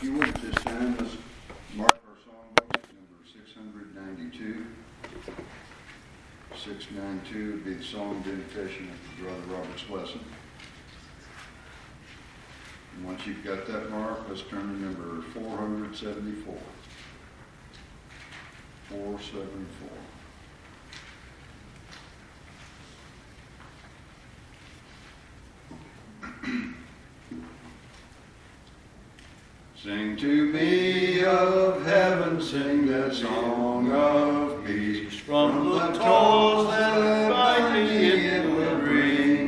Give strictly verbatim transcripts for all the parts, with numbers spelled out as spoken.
If you would at this time, let's mark our songbook, number six ninety-two. six ninety-two would be the song dedication of Brother Robert's blessing. And once you've got that marked, let's turn to number four seventy-four. four seventy-four. Sing to me of heaven, sing that song of peace. From the toils that bind me, it will bring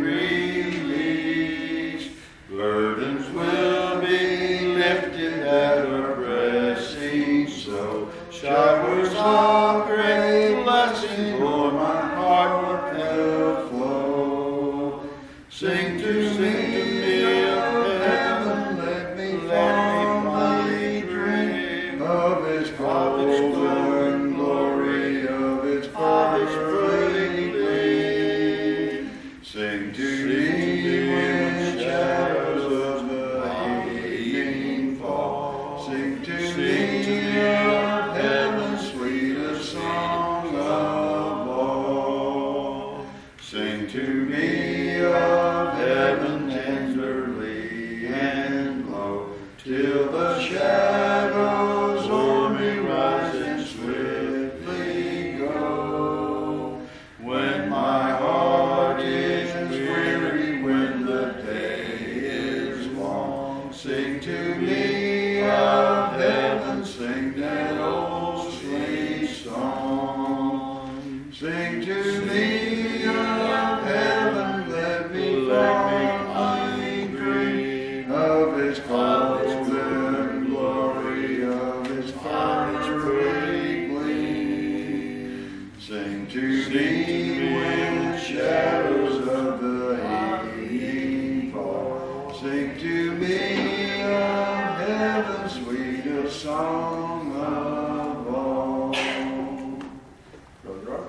release. Burdens will be lifted at our pressing so. Showers of great blessing o'er my heart will flow. Sing to me of heaven, let me fondly dream of its golden glory, of its perfect gleam. Sing to me when shadows of the evening fall. Sing to me of heaven's sweetest song of all. Sing to me of heaven tenderly and low, till the shadows o'er me rise and swiftly go. When my heart is weary, when the day is long, sing to me of heaven, sing that old sweet song. Sing to me of heaven, let me fondly dream of its golden glory, of its perfect gleam. Sing to me when shadows of the evening fall. Sing to me of heaven's sweetest song of all. Brother Robert.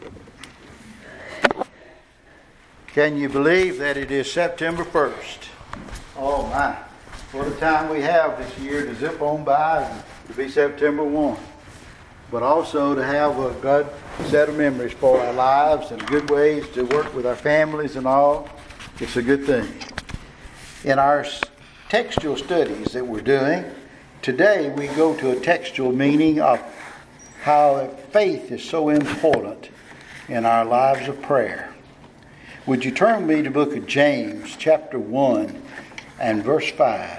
Can you believe that it is September first? Oh my. What a time we have this year to zip on by and to be September first. But also to have a good set of memories for our lives and good ways to work with our families and all. It's a good thing. In our textual studies that we're doing, today we go to a textual meaning of how faith is so important in our lives of prayer. Would you turn me to the book of James, chapter one and verse five.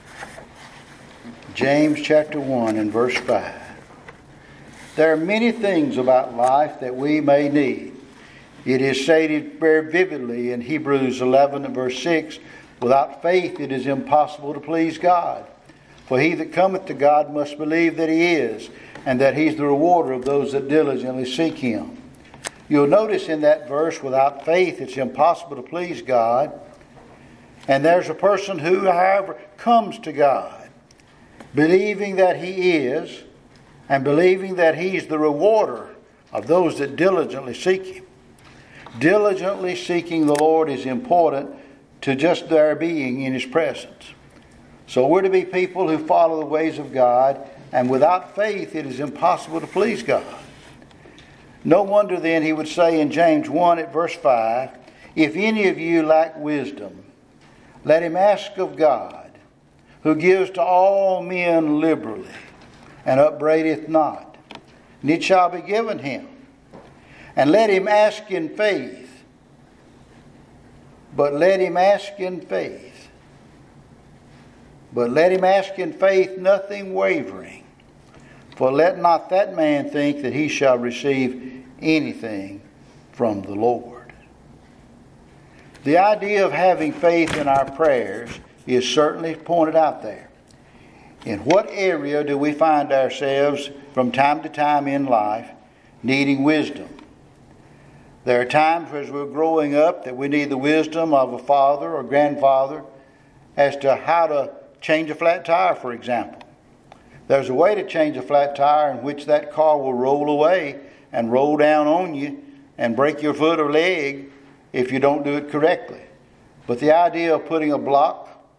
James chapter one and verse five. There are many things about life that we may need. It is stated very vividly in Hebrews eleven and verse six, without faith it is impossible to please God. For he that cometh to God must believe that he is, and that he's the rewarder of those that diligently seek him. You'll notice in that verse, without faith it's impossible to please God. And there's a person who, however, comes to God, believing that he is, and believing that he's the rewarder of those that diligently seek him. Diligently seeking the Lord is important to just their being in his presence. So we're to be people who follow the ways of God, and without faith it is impossible to please God. No wonder then he would say in James one at verse five, if any of you lack wisdom, let him ask of God, who gives to all men liberally, and upbraideth not, and it shall be given him. And let him ask in faith, but let him ask in faith, but let him ask in faith, nothing wavering. For let not that man think that he shall receive anything from the Lord. The idea of having faith in our prayers is certainly pointed out there. In what area do we find ourselves from time to time in life needing wisdom? There are times as we're growing up that we need the wisdom of a father or grandfather as to how to change a flat tire, for example. There's a way to change a flat tire in which that car will roll away and roll down on you and break your foot or leg if you don't do it correctly. But the idea of putting a block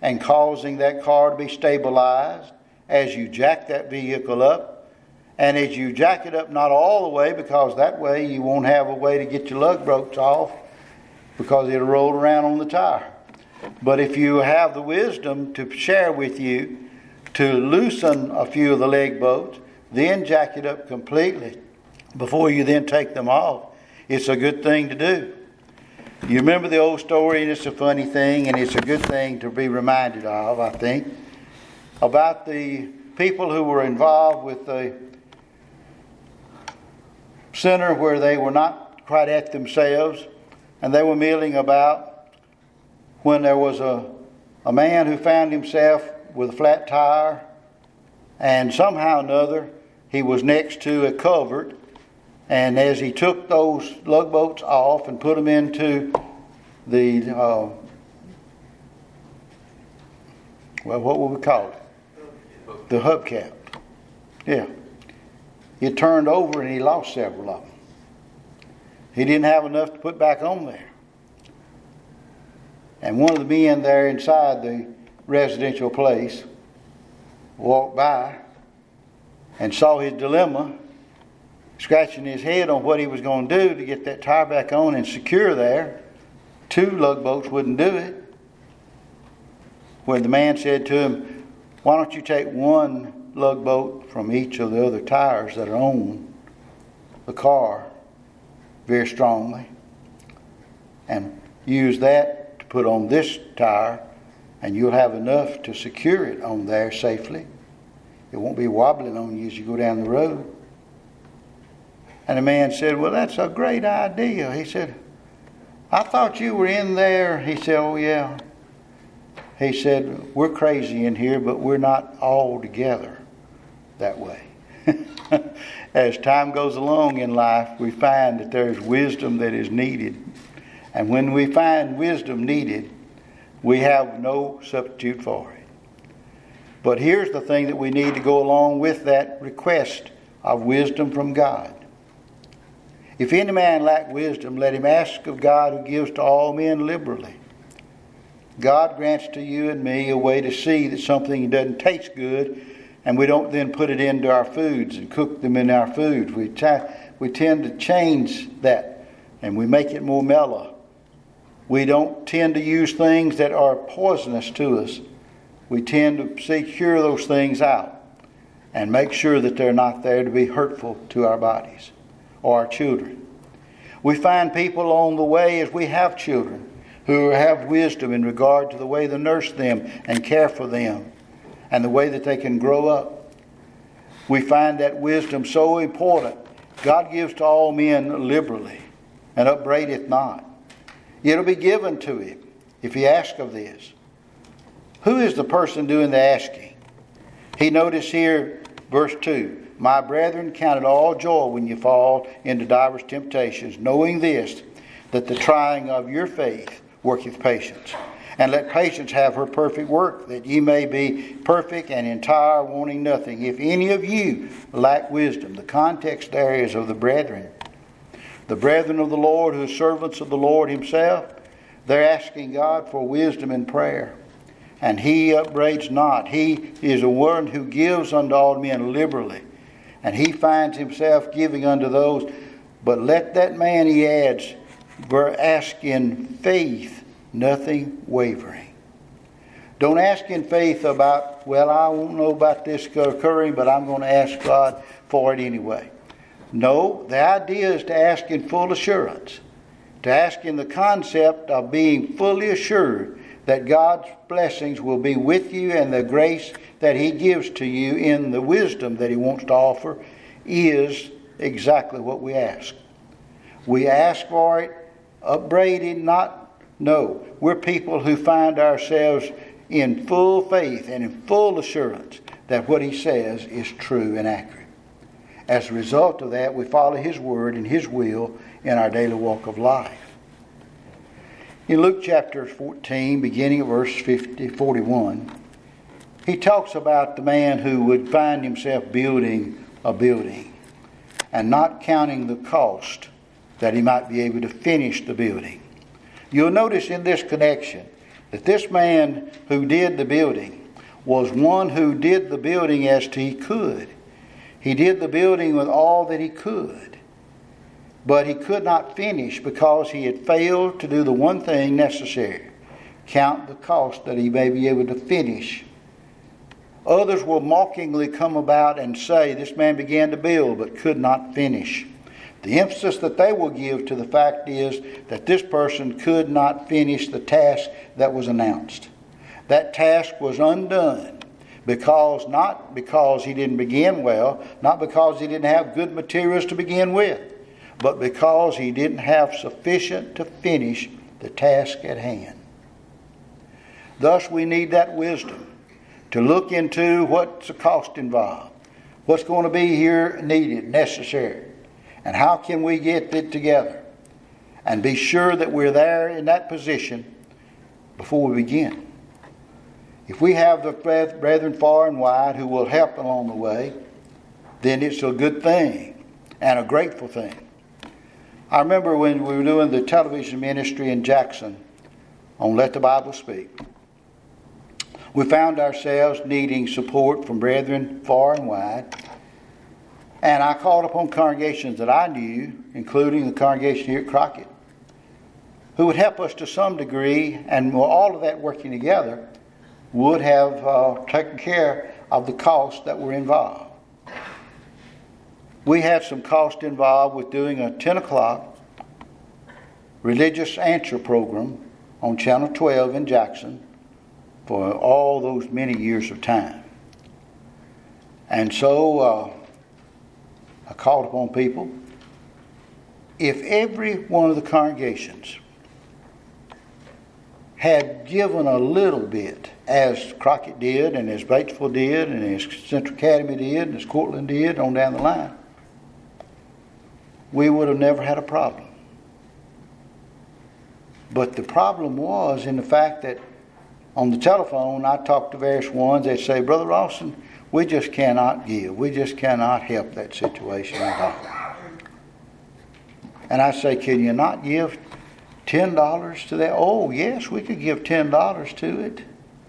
and causing that car to be stabilized as you jack that vehicle up. And as you jack it up, not all the way, because that way you won't have a way to get your lug bolts off, because it'll roll around on the tire. But if you have the wisdom to share with you to loosen a few of the leg bolts, then jack it up completely before you then take them off, it's a good thing to do. You remember the old story, and it's a funny thing, and it's a good thing to be reminded of, I think, about the people who were involved with the center where they were not quite at themselves, and they were milling about when there was a, a man who found himself with a flat tire, and somehow or another he was next to a culvert, and as he took those lug bolts off and put them into the, uh, well, what would we call it? The hubcap. Yeah. It turned over and he lost several of them. He didn't have enough to put back on there. And one of the men there inside the residential place walked by and saw his dilemma, scratching his head on what he was going to do to get that tire back on and secure there. Two lug bolts wouldn't do it. When the man said to him, why don't you take one lug bolt from each of the other tires that are on the car very strongly and use that to put on this tire, and you'll have enough to secure it on there safely. It won't be wobbling on you as you go down the road. And the man said, well, that's a great idea. He said, I thought you were in there. He said, oh, yeah. He said, we're crazy in here, but we're not all together that way. As time goes along in life, we find that there's wisdom that is needed. And when we find wisdom needed, we have no substitute for it. But here's the thing that we need to go along with that request of wisdom from God. If any man lack wisdom, let him ask of God, who gives to all men liberally. God grants to you and me a way to see that something doesn't taste good, and we don't then put it into our foods and cook them in our foods. We, try, we tend to change that, and we make it more mellow. We don't tend to use things that are poisonous to us. We tend to secure those things out and make sure that they're not there to be hurtful to our bodies or our children. We find people on the way as we have children who have wisdom in regard to the way to nurse them and care for them and the way that they can grow up. We find that wisdom so important. God gives to all men liberally and upbraideth not. It'll be given to him if he asks of this. Who is the person doing the asking? He noticed here, verse two, my brethren, count it all joy when you fall into divers temptations, knowing this, that the trying of your faith worketh patience. And let patience have her perfect work, that ye may be perfect and entire, wanting nothing. If any of you lack wisdom, the context there is of the brethren. The brethren of the Lord, who are servants of the Lord himself, they're asking God for wisdom in prayer. And he upbraids not. He is a one who gives unto all men liberally. And he finds himself giving unto those. But let that man, he adds, ask in faith, nothing wavering. Don't ask in faith about, well, I won't know about this occurring, but I'm going to ask God for it anyway. No, the idea is to ask in full assurance. To ask in the concept of being fully assured that God's blessings will be with you, and the grace that he gives to you in the wisdom that he wants to offer is exactly what we ask. We ask for it, upbraided, not, no. We're people who find ourselves in full faith and in full assurance that what he says is true and accurate. As a result of that, we follow his word and his will in our daily walk of life. In Luke chapter fourteen, beginning of verse fifty, forty-one, he talks about the man who would find himself building a building and not counting the cost that he might be able to finish the building. You'll notice in this connection that this man who did the building was one who did the building as he could. He did the building with all that he could. But he could not finish because he had failed to do the one thing necessary. Count the cost that he may be able to finish. Others will mockingly come about and say, this man began to build but could not finish. The emphasis that they will give to the fact is that this person could not finish the task that was announced. That task was undone because, not because he didn't begin well, not because he didn't have good materials to begin with, but because he didn't have sufficient to finish the task at hand. Thus we need that wisdom to look into what's the cost involved, what's going to be here needed, necessary, and how can we get it together and be sure that we're there in that position before we begin. If we have the brethren far and wide who will help along the way, then it's a good thing and a grateful thing. I remember when we were doing the television ministry in Jackson on Let the Bible Speak, we found ourselves needing support from brethren far and wide. And I called upon congregations that I knew, including the congregation here at Crockett, who would help us to some degree, and all of that working together would have uh, taken care of the costs that were involved. We had some cost involved with doing a ten o'clock religious answer program on Channel twelve in Jackson for all those many years of time. And so uh, I called upon people. If every one of the congregations had given a little bit, as Crockett did, and as Batesville did, and as Central Academy did, and as Cortland did, on down the line, we would have never had a problem. But the problem was in the fact that on the telephone, I talked to various ones. They'd say, Brother Rawson, we just cannot give. We just cannot help that situation at all. And I say, can you not give ten dollars to that? Oh, yes, we could give ten dollars to it.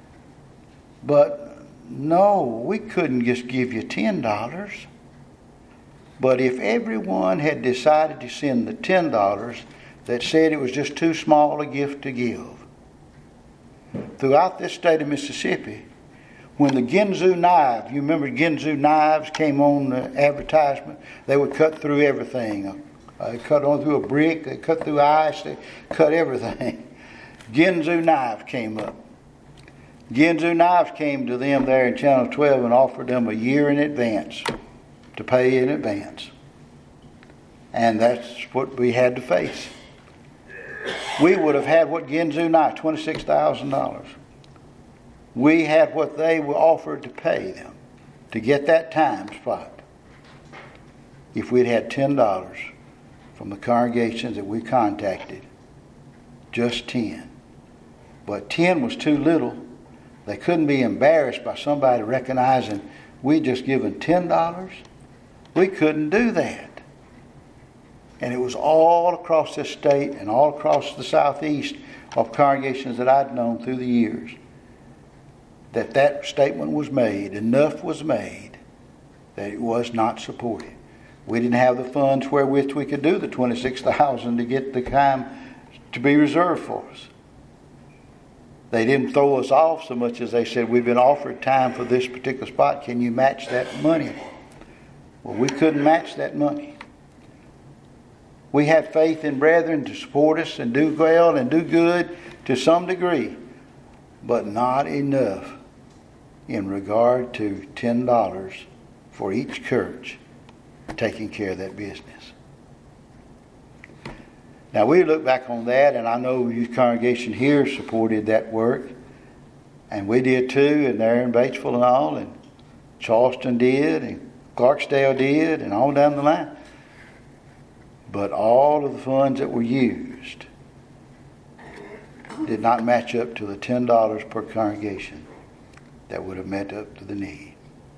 But no, we couldn't just give you ten dollars. But if everyone had decided to send the ten dollars that said it was just too small a gift to give, throughout this state of Mississippi, when the Ginsu knife, you remember Ginsu knives came on the advertisement, they would cut through everything. Uh, they cut on through a brick, they cut through ice, they cut everything. Ginsu knives came up. Ginsu knives came to them there in Channel twelve and offered them a year in advance to pay in advance. And that's what we had to face. We would have had what Ginsu knife, twenty-six thousand dollars. We had what they were offered to pay them to get that time spot. If we'd had ten dollars from the congregations that we contacted, just ten. But ten was too little. They couldn't be embarrassed by somebody recognizing we just given ten dollars. We couldn't do that. And it was all across this state and all across the southeast of congregations that I'd known through the years that that statement was made, enough was made, that it was not supported. We didn't have the funds wherewith we could do the twenty-six thousand dollars to get the time to be reserved for us. They didn't throw us off so much as they said, we've been offered time for this particular spot. Can you match that money? Well, we couldn't match that money. We had faith in brethren to support us and do well and do good to some degree, but not enough in regard to ten dollars for each church taking care of that business. Now we look back on that, and I know the youth congregation here supported that work, and we did too, and there in Batesville and all, and Charleston did, and Clarksdale did, and on down the line. But all of the funds that were used did not match up to the ten dollars per congregation that would have met up to the need.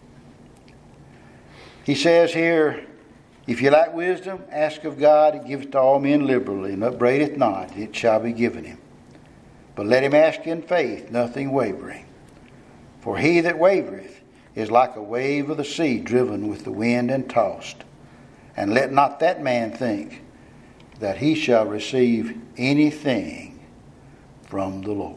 He says here, if you lack wisdom, ask of God, and give it to all men liberally, and upbraideth not, it shall be given him. But let him ask in faith, nothing wavering. For he that wavereth is like a wave of the sea, driven with the wind and tossed. And let not that man think that he shall receive anything from the Lord.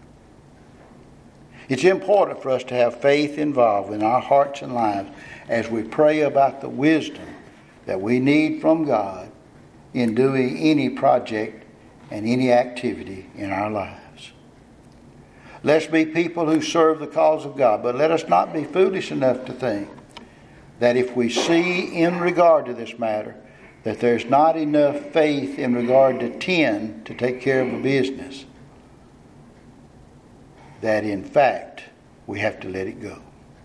It's important for us to have faith involved in our hearts and lives as we pray about the wisdom that we need from God in doing any project and any activity in our lives. Let's be people who serve the cause of God, but let us not be foolish enough to think that if we see in regard to this matter that there's not enough faith in regard to ten to take care of a business, that in fact we have to let it go.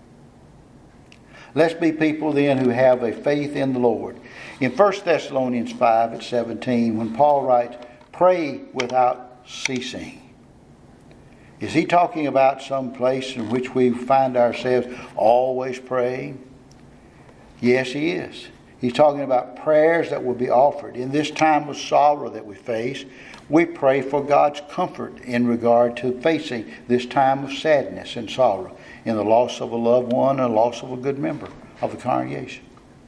Let's be people then who have a faith in the Lord. In First Thessalonians five at seventeen, when Paul writes, pray without ceasing. Is he talking about some place in which we find ourselves always praying? Yes, he is. He's talking about prayers that will be offered. In this time of sorrow that we face, we pray for God's comfort in regard to facing this time of sadness and sorrow in the loss of a loved one and the loss of a good member of the congregation.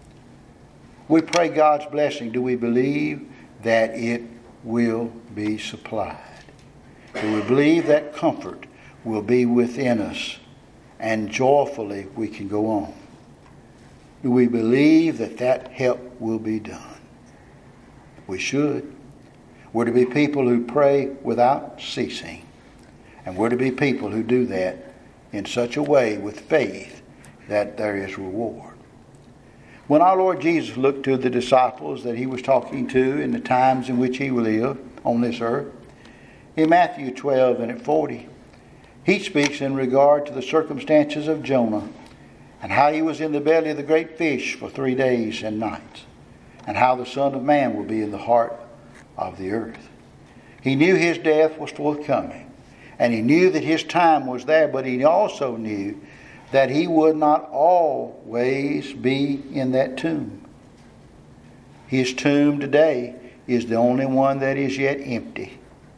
We pray God's blessing. Do we believe that it will be supplied? Do we believe that comfort will be within us and joyfully we can go on? Do we believe that that help will be done? We should. We're to be people who pray without ceasing. And we're to be people who do that in such a way with faith that there is reward. When our Lord Jesus looked to the disciples that he was talking to in the times in which he lived on this earth, in Matthew twelve and at forty, he speaks in regard to the circumstances of Jonah and how he was in the belly of the great fish for three days and nights, and how the Son of Man will be in the heart of the earth. He knew his death was forthcoming, and he knew that his time was there, but he also knew that he would not always be in that tomb. His tomb today is the only one that is yet empty.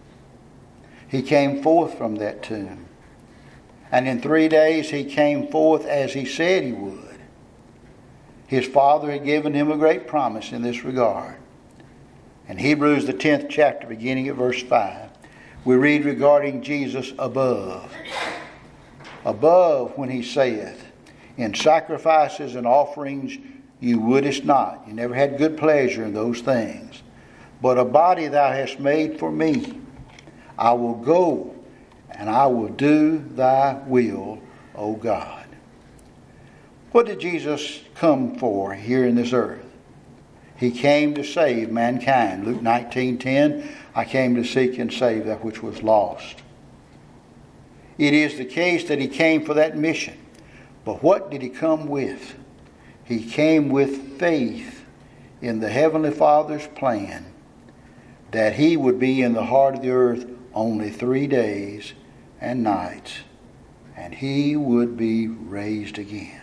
He came forth from that tomb. And in three days he came forth as he said he would. His Father had given him a great promise in this regard. In Hebrews the tenth chapter, beginning at verse five, we read regarding Jesus above. Above when he saith, in sacrifices and offerings you wouldest not. You never had good pleasure in those things. But a body thou hast made for me. I will go and I will do thy will, O God. What did Jesus come for here in this earth? He came to save mankind. Luke nineteen ten, I came to seek and save that which was lost. It is the case that he came for that mission. But what did he come with? He came with faith in the Heavenly Father's plan that he would be in the heart of the earth only three days and nights, and he would be raised again.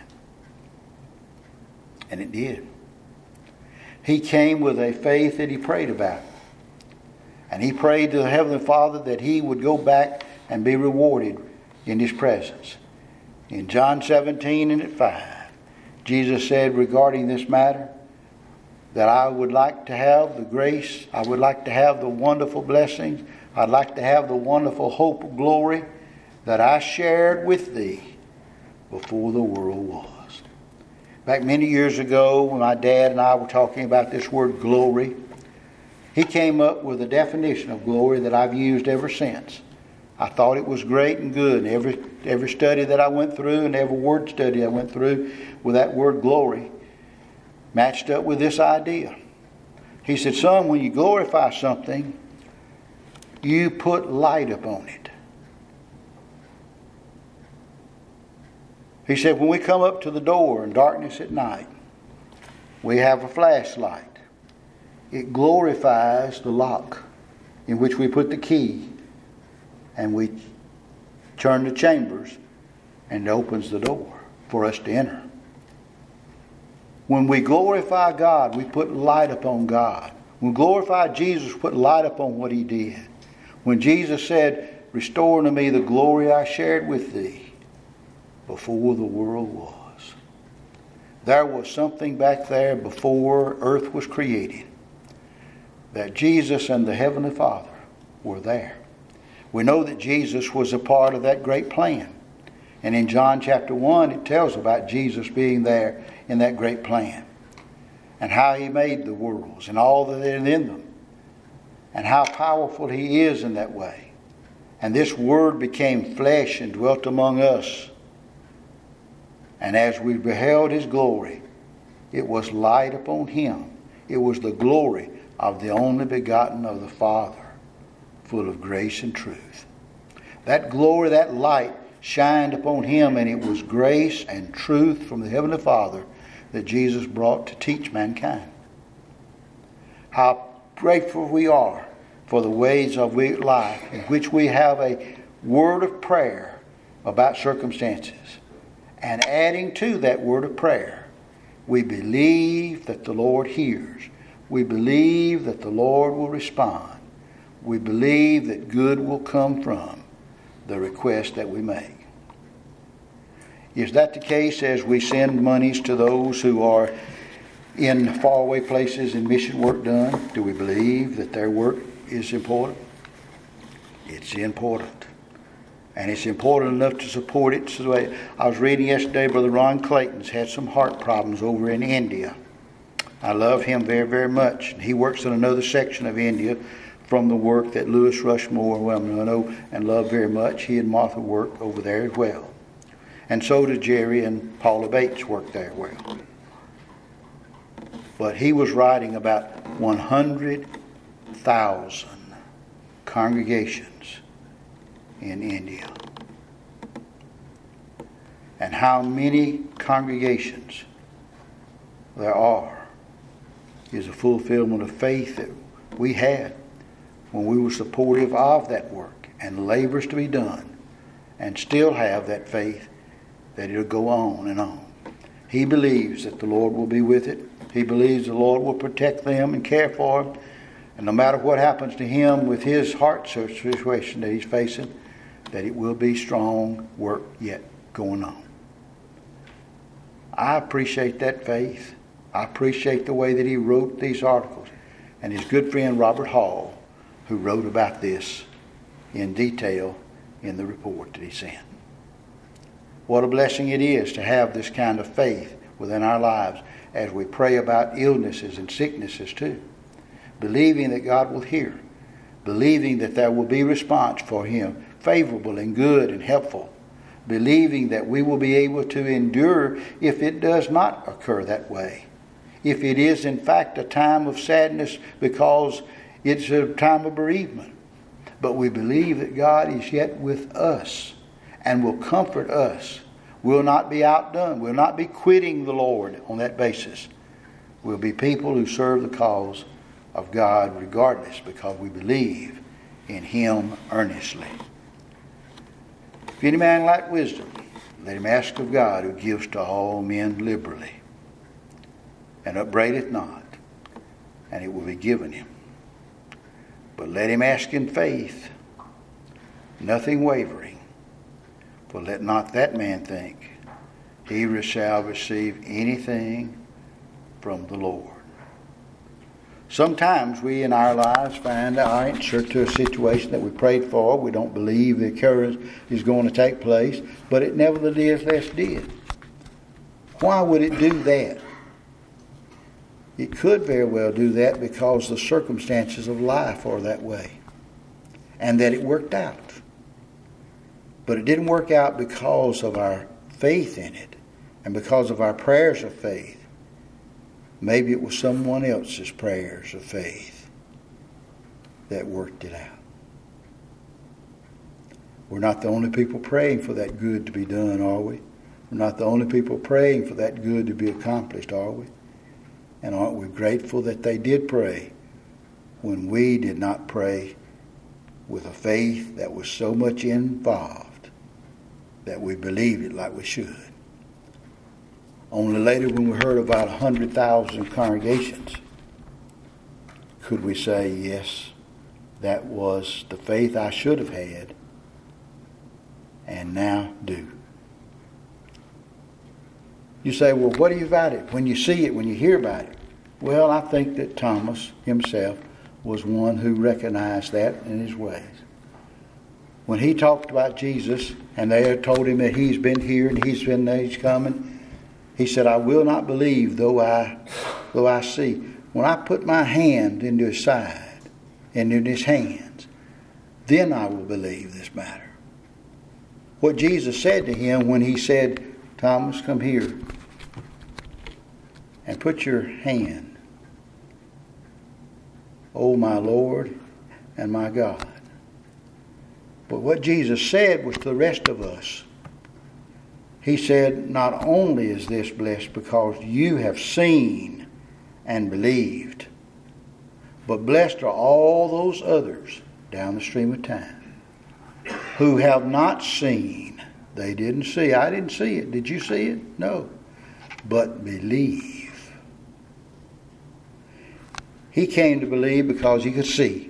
And it did. He came with a faith that he prayed about. And he prayed to the Heavenly Father that he would go back and be rewarded in his presence. In John seventeen and at five, Jesus said regarding this matter, that I would like to have the grace, I would like to have the wonderful blessings, I'd like to have the wonderful hope of glory that I shared with thee before the world was. Back many years ago, when my dad and I were talking about this word glory, he came up with a definition of glory that I've used ever since. I thought it was great and good. And every, every study that I went through and every word study I went through with that word glory matched up with this idea. He said, son, when you glorify something, you put light upon it. He said, when we come up to the door in darkness at night, we have a flashlight. It glorifies the lock in which we put the key, and we turn the chambers, and it opens the door for us to enter. When we glorify God, we put light upon God. When we glorify Jesus, we put light upon what he did. When Jesus said, restore unto me the glory I shared with thee before the world was. There was something back there before earth was created, that Jesus and the Heavenly Father were there. We know that Jesus was a part of that great plan. And in John chapter one, it tells about Jesus being there in that great plan, and how he made the worlds and all that is in them, and how powerful he is in that way. And this Word became flesh and dwelt among us. And as we beheld his glory, it was light upon him. It was the glory of the only begotten of the Father, full of grace and truth. That glory, that light shined upon him, and it was grace and truth from the Heavenly Father that Jesus brought to teach mankind. How grateful we are for the ways of life in which we have a word of prayer about circumstances. And adding to that word of prayer, we believe that the Lord hears. We believe that the Lord will respond. We believe that good will come from the request that we make. Is that the case as we send monies to those who are in faraway places and mission work done? Do we believe that their work is important? It's important. And it's important enough to support it. So I was reading yesterday, Brother Ron Clayton's had some heart problems over in India. I love him very, very much. He works in another section of India from the work that Lewis Rushmore, well, I know and love very much. He and Martha work over there as well. And so do Jerry and Paula Bates work there well. But he was writing about one hundred thousand congregations in India. And how many congregations there are is a fulfillment of faith that we had when we were supportive of that work and labors to be done, and still have that faith that it'll go on and on. He believes that the Lord will be with it. He believes the Lord will protect them and care for them. And no matter what happens to him with his heart situation that he's facing, that it will be strong work yet going on. I appreciate that faith. I appreciate the way that he wrote these articles. And his good friend Robert Hall, who wrote about this in detail in the report that he sent. What a blessing it is to have this kind of faith within our lives as we pray about illnesses and sicknesses too. Believing that God will hear. Believing that there will be response for him, favorable and good and helpful. Believing that we will be able to endure if it does not occur that way. If it is in fact a time of sadness because it's a time of bereavement. But we believe that God is yet with us and will comfort us. We'll not be outdone. We'll not be quitting the Lord on that basis. We'll be people who serve the cause of God regardless, because we believe in him earnestly. If any man lack wisdom, let him ask of God, who gives to all men liberally, and upbraideth not, and it will be given him. But let him ask in faith, nothing wavering. For let not that man think he shall receive anything from the Lord. Sometimes we in our lives find our answer to a situation that we prayed for. We don't believe the occurrence is going to take place, but it nevertheless did. Why would it do that? It could very well do that because the circumstances of life are that way, and that it worked out. But it didn't work out because of our faith in it and because of our prayers of faith. Maybe it was someone else's prayers of faith that worked it out. We're not the only people praying for that good to be done, are we? We're not the only people praying for that good to be accomplished, are we? And aren't we grateful that they did pray when we did not pray with a faith that was so much involved that we believed it like we should? Only later, when we heard about one hundred thousand congregations, could we say, yes, that was the faith I should have had and now do. You say, well, what do you about it? When you see it, when you hear about it? Well, I think that Thomas himself was one who recognized that in his ways. When he talked about Jesus and they had told him that he's been here and he's been there, he's coming, he said, I will not believe though I though I see. When I put my hand into his side and in his hands, then I will believe this matter. What Jesus said to him when he said, Thomas, come here and put your hand, O my Lord and my God. But what Jesus said was to the rest of us. He said, not only is this blessed because you have seen and believed, but blessed are all those others down the stream of time who have not seen. They didn't see. I didn't see it. Did you see it? No. But believe. He came to believe because he could see.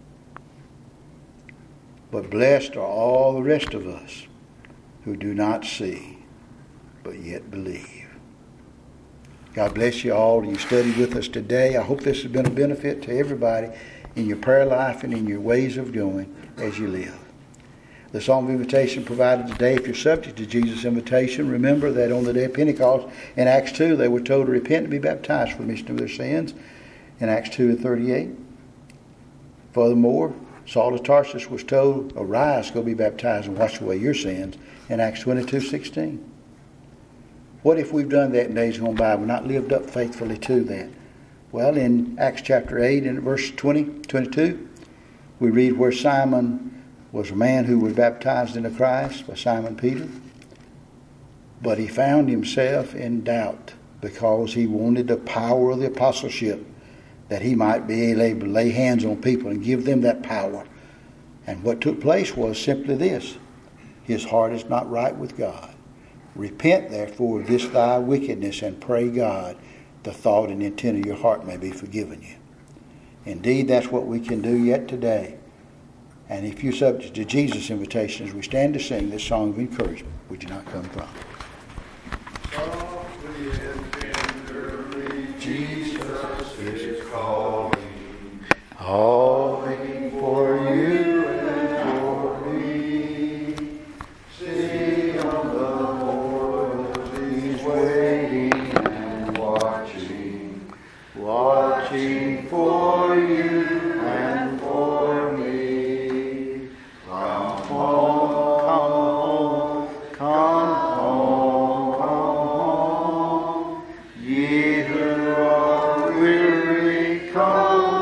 But blessed are all the rest of us who do not see, but yet believe. God bless you all. You studied with us today. I hope this has been a benefit to everybody in your prayer life and in your ways of doing as you live. The song of invitation provided today, if you're subject to Jesus' invitation, remember that on the day of Pentecost in Acts two, they were told to repent and be baptized for the remission of their sins in Acts two and thirty-eight. Furthermore, Saul of Tarsus was told, arise, go be baptized and wash away your sins in Acts twenty-two sixteen. What if we've done that in days gone by, we've not lived up faithfully to that? Well, in Acts chapter eight and verse twenty, twenty-two, we read where Simon was a man who was baptized into Christ by Simon Peter. But he found himself in doubt because he wanted the power of the apostleship, that he might be able to lay hands on people and give them that power. And what took place was simply this: his heart is not right with God. Repent therefore of this thy wickedness, and pray God the thought and intent of your heart may be forgiven you. Indeed, that's what we can do yet today. And if you're subject to Jesus' invitation, as we stand to sing this song of encouragement, would you not come from? Softly and tenderly, Jesus is calling, calling for you and for me. See on the portals he's waiting and watching, watching for you and for me. Come home, come home, come home, come home. Ye who are weary, come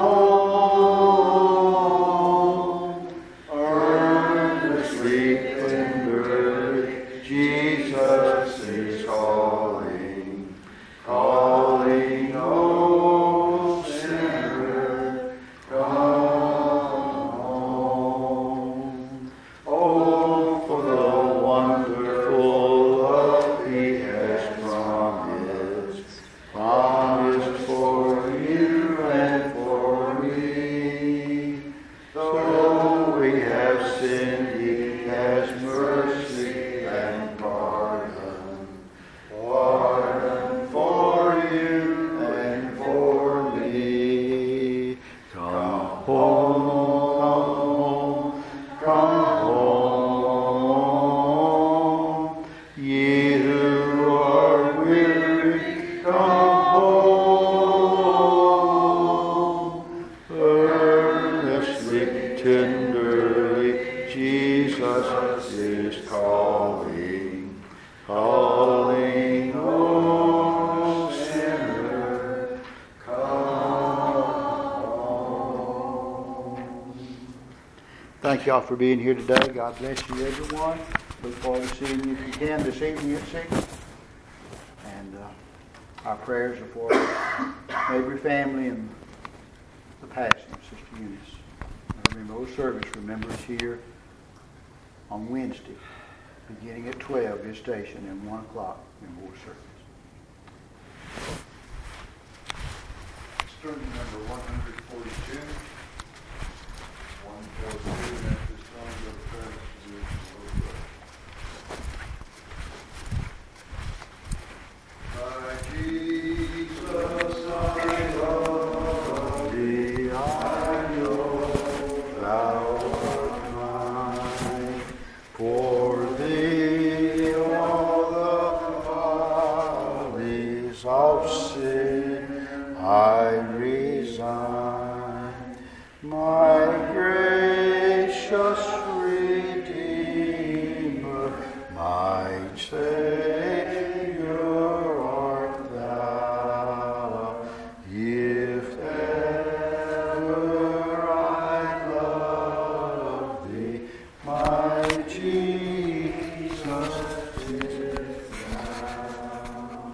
home. Earnestly, tenderly, Jesus is calling, calling, oh sinner, come. Thank y'all for being here today. God bless you, everyone. Look forward to seeing you if you can this evening at six. And uh, our prayers are for every family and the passing of Sister Eunice. Now, remember, service, remember us here on Wednesday, beginning at twelve, this station, and one o'clock, memorial service. Let's turn to number one hundred forty-two. one forty-two, and at this time, the prayer position will go. of sin I resign. My gracious Redeemer, my Savior art thou. If ever I love thee, my Jesus is thou.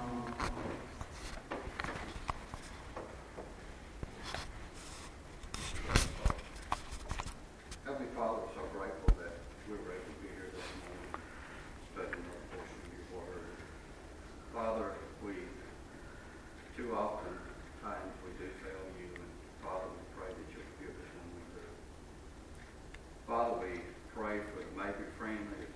Heavenly Father, we're so grateful that we were able to be here this morning studying our portion of your word. Father, we too often times we do fail you, and Father, we pray that you'll forgive us when we do. Father, we pray for the Mabry family,